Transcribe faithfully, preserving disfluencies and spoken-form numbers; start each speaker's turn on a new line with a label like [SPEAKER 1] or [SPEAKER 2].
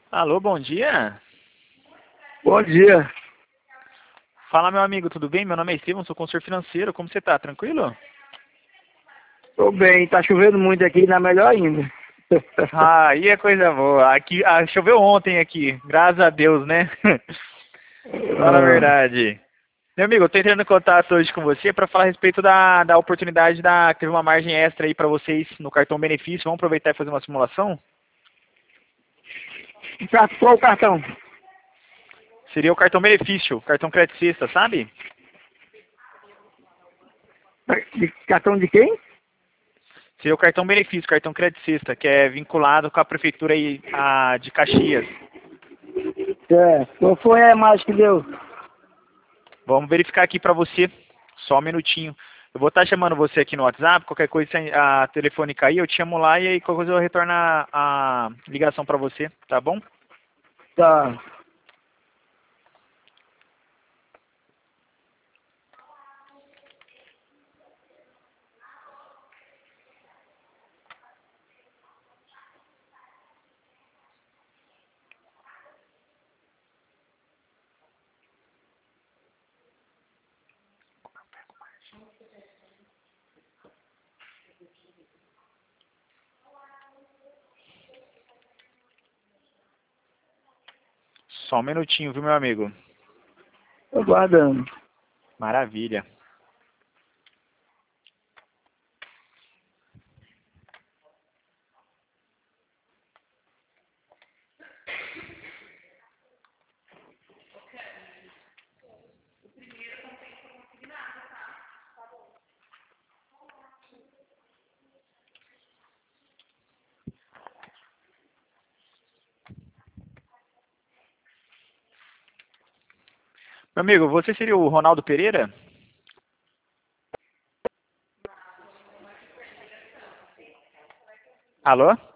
[SPEAKER 1] Alô, bom dia.
[SPEAKER 2] Bom dia.
[SPEAKER 1] Fala, meu amigo, tudo bem? Meu nome é Estevam, sou consultor financeiro. Como você tá? Tranquilo?
[SPEAKER 2] Tô bem, tá chovendo muito aqui, na melhor ainda.
[SPEAKER 1] Ah, aí é coisa boa. Aqui, ah, choveu ontem aqui, graças a Deus, né? Fala a
[SPEAKER 2] Ah,
[SPEAKER 1] verdade. Meu amigo, eu tô entrando em contato hoje com você para falar a respeito da, da oportunidade da que teve uma margem extra aí para vocês no cartão benefício. Vamos aproveitar e fazer uma simulação?
[SPEAKER 2] pra qual cartão?
[SPEAKER 1] Seria o cartão benefício, cartão crédito sexta, sabe?
[SPEAKER 2] De cartão de quem?
[SPEAKER 1] Seria o cartão benefício, cartão crédito sexta, que é vinculado com a prefeitura aí, a, de Caxias.
[SPEAKER 2] É, qual foi a mais que deu?
[SPEAKER 1] Vamos verificar aqui para você, só um minutinho. Eu vou estar chamando você aqui no WhatsApp, qualquer coisa, se a telefone cair, eu te chamo lá e aí qualquer coisa eu retorno a, a ligação para você, tá bom?
[SPEAKER 2] Tá.
[SPEAKER 1] Só um minutinho, viu, meu amigo?
[SPEAKER 2] Tô guardando.
[SPEAKER 1] Maravilha. Meu amigo, você seria o Ronaldo Pereira? Alô?